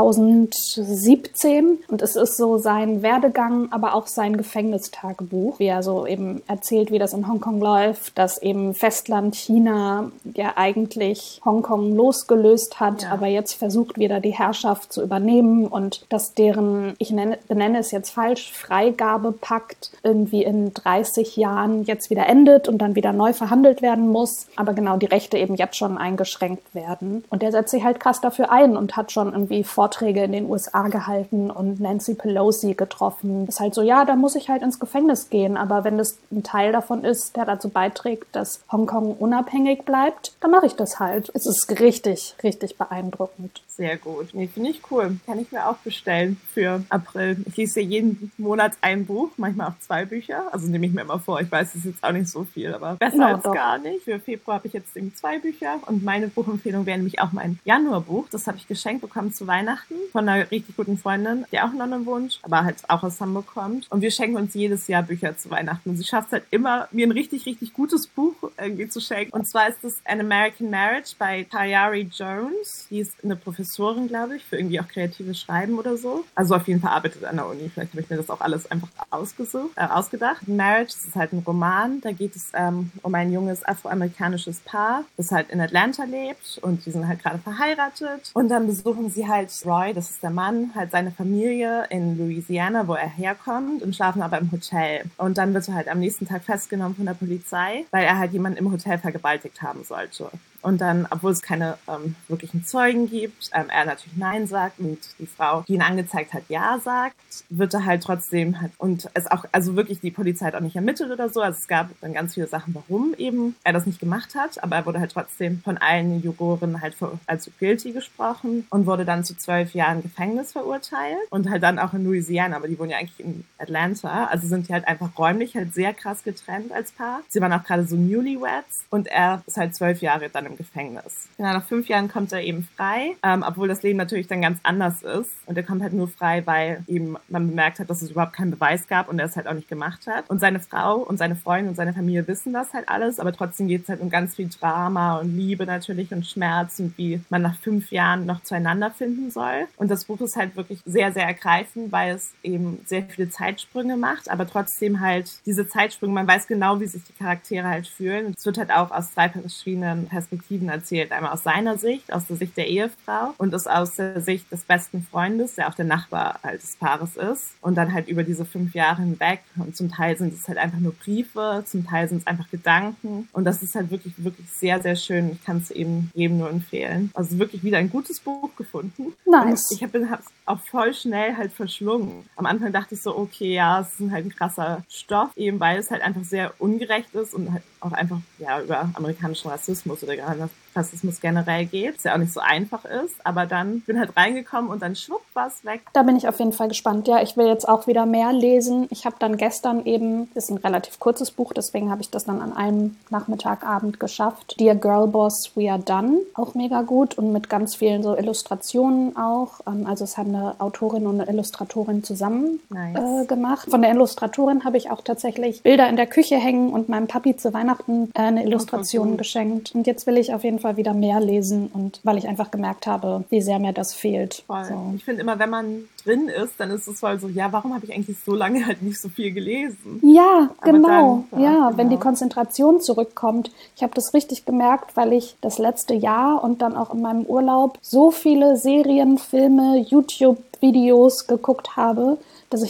2017 und es ist so sein Werdegang, aber auch sein Gefängnistagebuch, wie er so eben erzählt, wie das in Hongkong läuft, dass eben Festland China ja eigentlich Hongkong losgelöst hat, aber jetzt versucht wieder die Herrschaft zu übernehmen und dass deren, benenne es jetzt falsch, Freigabepakt irgendwie in 30 Jahren jetzt wieder endet und dann wieder neu verhandelt werden muss, aber genau die Rechte eben jetzt schon eingeschränkt werden. Und der setzt sich halt krass dafür ein und hat schon irgendwie Vorträge in den USA gehalten und Nancy Pelosi getroffen. Ist halt so, ja, da muss ich halt ins Gefängnis gehen, aber wenn das ein Teil davon ist, der dazu beiträgt, dass Hongkong unabhängig bleibt, dann mache ich das halt. Es ist richtig, richtig beeindruckend. Sehr gut. Nee, finde ich cool. Kann ich mir auch bestellen für April. Ich lese ja jeden Monat ein Buch, manchmal auch 2 Bücher. Also nehme ich mir immer vor. Ich weiß, es ist jetzt auch nicht so viel, aber besser als gar nicht. Für Februar habe ich jetzt eben 2 Bücher und meine Buchempfehlung wäre nämlich auch mein Januarbuch. Das habe ich geschenkt bekommen zu Weihnachten von einer richtig guten Freundin, die auch in London wohnt, aber halt auch aus Hamburg kommt. Und wir schenken uns jedes Jahr Bücher zu Weihnachten. Und sie schafft es halt immer, mir ein richtig, richtig gutes Buch irgendwie zu schenken. Und zwar ist es An American Marriage bei Tayari Jones. Die ist eine Professorin, glaube ich, für irgendwie auch kreatives Schreiben oder so. Also auf jeden Fall arbeitet an der Uni. Vielleicht habe ich mir das auch alles einfach ausgedacht. Marriage, das ist halt ein Roman. Da geht es um ein junges afroamerikanisches Paar, das halt in Atlanta lebt und die sind halt gerade verheiratet. Und dann besuchen sie halt Roy, das ist der Mann, halt seine Familie in Louisiana, wo er herkommt und schlafen aber im Hotel. Und dann wird er halt am nächsten Tag festgenommen von der Polizei, weil er halt jemanden im Hotel vergewaltigt haben sollte. Und dann, obwohl es keine wirklichen Zeugen gibt, er natürlich Nein sagt und die Frau, die ihn angezeigt hat, Ja sagt, wird er halt trotzdem halt, und es auch, also wirklich die Polizei hat auch nicht ermittelt oder so, also es gab dann ganz viele Sachen, warum eben er das nicht gemacht hat, aber er wurde halt trotzdem von allen Juroren halt als guilty gesprochen und wurde dann zu 12 Jahren Gefängnis verurteilt und halt dann auch in Louisiana, aber die wohnen ja eigentlich in Atlanta, also sind die halt einfach räumlich halt sehr krass getrennt als Paar. Sie waren auch gerade so Newlyweds und er ist halt 12 Jahre dann im Gefängnis. Genau, nach 5 Jahren kommt er eben frei, obwohl das Leben natürlich dann ganz anders ist. Und er kommt halt nur frei, weil eben man bemerkt hat, dass es überhaupt keinen Beweis gab und er es halt auch nicht gemacht hat. Und seine Frau und seine Freunde und seine Familie wissen das halt alles, aber trotzdem geht es halt um ganz viel Drama und Liebe natürlich und Schmerz und wie man nach 5 Jahren noch zueinander finden soll. Und das Buch ist halt wirklich sehr, sehr ergreifend, weil es eben sehr viele Zeitsprünge macht, aber trotzdem halt diese Zeitsprünge, man weiß genau, wie sich die Charaktere halt fühlen. Und es wird halt auch aus 3 verschiedenen Perspektiven erzählt. Einmal aus seiner Sicht, aus der Sicht der Ehefrau und aus der Sicht des besten Freundes, der auch der Nachbar halt des Paares ist. Und dann halt über diese 5 Jahre hinweg. Und zum Teil sind es halt einfach nur Briefe, zum Teil sind es einfach Gedanken. Und das ist halt wirklich, wirklich sehr, sehr schön. Ich kann es eben jedem nur empfehlen. Also wirklich wieder ein gutes Buch gefunden. Nice. Und ich habe es auch voll schnell halt verschlungen. Am Anfang dachte ich so, okay, ja, es ist halt ein krasser Stoff, eben weil es halt einfach sehr ungerecht ist und halt auch einfach ja über amerikanischen Rassismus oder Rassismus generell geht, was ja auch nicht so einfach ist, aber dann bin halt reingekommen und dann schwupp war es weg. Da bin ich auf jeden Fall gespannt. Ja, ich will jetzt auch wieder mehr lesen. Ich habe dann gestern eben, das ist ein relativ kurzes Buch, deswegen habe ich das dann an einem Nachmittagabend geschafft. Dear Girl Boss, We Are Done, auch mega gut und mit ganz vielen so Illustrationen auch. Also es haben eine Autorin und eine Illustratorin zusammen gemacht. Von der Illustratorin habe ich auch tatsächlich Bilder in der Küche hängen und meinem Papi zu Weihnachten eine Illustration geschenkt. Und jetzt will ich auf jeden Fall wieder mehr lesen und weil ich einfach gemerkt habe, wie sehr mir das fehlt. Voll. So. Ich finde immer, wenn man drin ist, dann ist es voll so, ja, warum habe ich eigentlich so lange halt nicht so viel gelesen? Ja, genau. Dann, genau. Wenn die Konzentration zurückkommt. Ich habe das richtig gemerkt, weil ich das letzte Jahr und dann auch in meinem Urlaub so viele Serien, Filme, YouTube-Videos geguckt habe, dass ich dann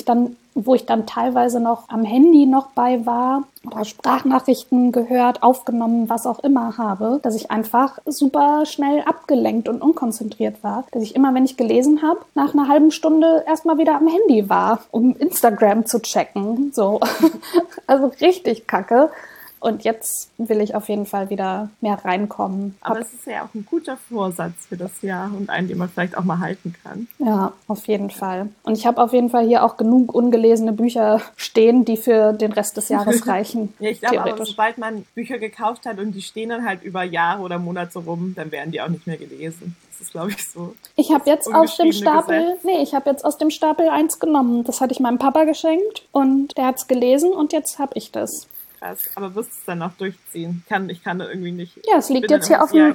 wo ich dann teilweise noch am Handy noch bei war oder Sprachnachrichten gehört, aufgenommen, was auch immer habe, dass ich einfach super schnell abgelenkt und unkonzentriert war. Dass ich immer, wenn ich gelesen habe, nach einer halben Stunde erstmal wieder am Handy war, um Instagram zu checken. So. Also richtig kacke. Und jetzt will ich auf jeden Fall wieder mehr reinkommen. Aber es ist ja auch ein guter Vorsatz für das Jahr und einen, den man vielleicht auch mal halten kann. Ja, auf jeden Fall. Und ich habe auf jeden Fall hier auch genug ungelesene Bücher stehen, die für den Rest des Jahres reichen. Ja, ich glaube aber, sobald man Bücher gekauft hat und die stehen dann halt über Jahre oder Monate rum, dann werden die auch nicht mehr gelesen. Das ist, glaube ich, so. Ich habe jetzt aus dem Stapel, ich habe jetzt aus dem Stapel eins genommen. Das hatte ich meinem Papa geschenkt und der hat's gelesen und jetzt habe ich das. Krass, aber wirst du es dann noch durchziehen? Ich kann da irgendwie nicht. Ja, es liegt jetzt hier auf dem,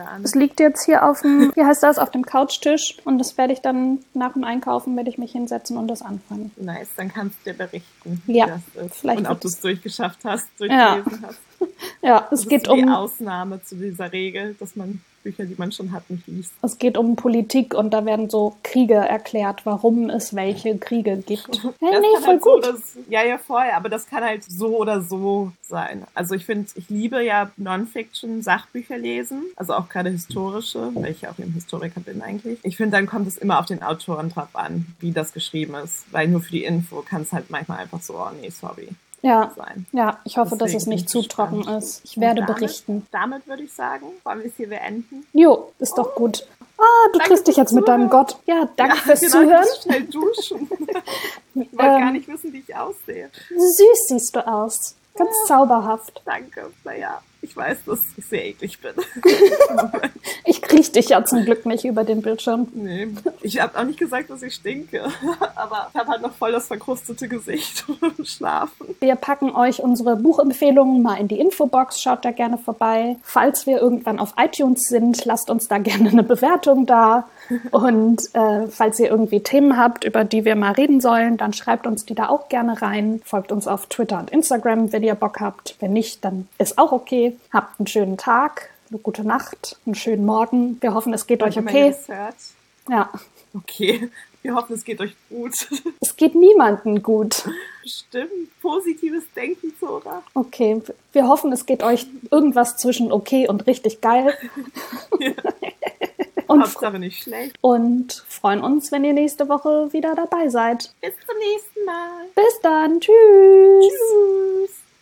wie heißt das, auf dem Couchtisch und das werde ich dann nach dem Einkaufen, werde ich mich hinsetzen und das anfangen. Nice, dann kannst du dir berichten, ja, wie das ist vielleicht und ob du es durchgeschafft hast, durchgelesen hast. Ja, es geht um die Ausnahme zu dieser Regel, dass man Bücher, die man schon hat, nicht liest. Es geht um Politik und da werden so Kriege erklärt, warum es welche Kriege gibt. Voll halt gut. Ja, voll, aber das kann halt so oder so sein. Also ich liebe ja Non-Fiction, Sachbücher lesen, also auch gerade historische, weil ich ja auch eben Historiker bin eigentlich. Ich finde, dann kommt es immer auf den Autoren drauf an, wie das geschrieben ist, weil nur für die Info kann es halt manchmal einfach so, oh nee, sorry. Sein. Ja, ich hoffe, dass es nicht zu trocken ist. Ich werde berichten. Damit würde ich sagen, wollen wir es hier beenden? Jo, ist doch gut. Du triffst dich jetzt mit deinem Gott. Ja, danke fürs Zuhören. Ich schnell duschen. Ich wollte gar nicht wissen, wie ich aussehe. Süß siehst du aus. Ganz zauberhaft. Danke. Naja, ich weiß, dass ich sehr eklig bin. Ich kriege dich ja zum Glück nicht über den Bildschirm. Nee, ich habe auch nicht gesagt, dass ich stinke. Aber ich habe halt noch voll das verkrustete Gesicht und schlafen. Wir packen euch unsere Buchempfehlungen mal in die Infobox. Schaut da gerne vorbei. Falls wir irgendwann auf iTunes sind, lasst uns da gerne eine Bewertung da. Und falls ihr irgendwie Themen habt, über die wir mal reden sollen, dann schreibt uns die da auch gerne rein. Folgt uns auf Twitter und Instagram, wenn ihr Bock habt. Wenn nicht, dann ist auch okay. Habt einen schönen Tag, eine gute Nacht, einen schönen Morgen. Wir hoffen, es geht euch okay. Wenn ihr das hört. Ja. Okay. Wir hoffen, es geht euch gut. Es geht niemandem gut. Bestimmt. Positives Denken, Zora. Okay. Wir hoffen, es geht euch irgendwas zwischen okay und richtig geil. Ja. Und Hauptsache nicht schlecht. Und freuen uns, wenn ihr nächste Woche wieder dabei seid. Bis zum nächsten Mal. Bis dann. Tschüss. Tschüss.